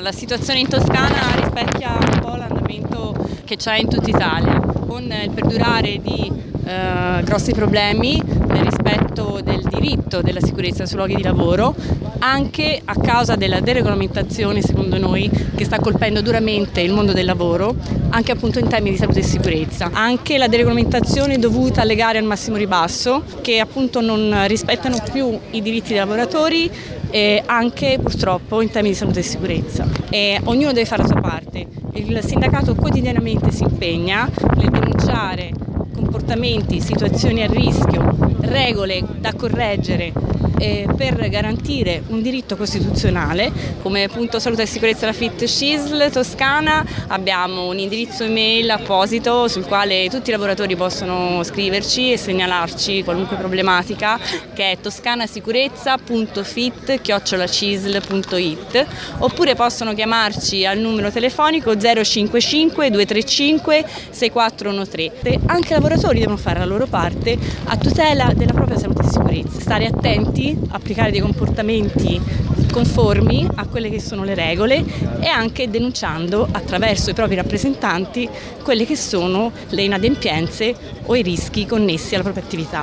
La situazione in Toscana rispecchia un po' l'andamento che c'è in tutta Italia, con il perdurare di grossi problemi nel rispetto del diritto della sicurezza sui luoghi di lavoro, anche a causa della deregolamentazione, secondo noi, che sta colpendo duramente il mondo del lavoro, anche appunto in termini di salute e sicurezza. Anche la deregolamentazione dovuta alle gare al massimo ribasso, che appunto non rispettano più i diritti dei lavoratori, anche purtroppo in termini di salute e sicurezza. Ognuno deve fare la sua parte. Il sindacato quotidianamente si impegna nel denunciare comportamenti, situazioni a rischio, regole da correggere per garantire un diritto costituzionale. Come appunto salute e sicurezza la FIT CISL Toscana abbiamo un indirizzo email apposito sul quale tutti i lavoratori possono scriverci e segnalarci qualunque problematica, che è toscanasicurezza.fit@cisl.it, oppure possono chiamarci al numero telefonico 055 235 6413. Anche i lavoratori devono fare la loro parte a tutela della propria salute e sicurezza, stare attenti, applicare dei comportamenti conformi a quelle che sono le regole e anche denunciando attraverso i propri rappresentanti quelle che sono le inadempienze o i rischi connessi alla propria attività.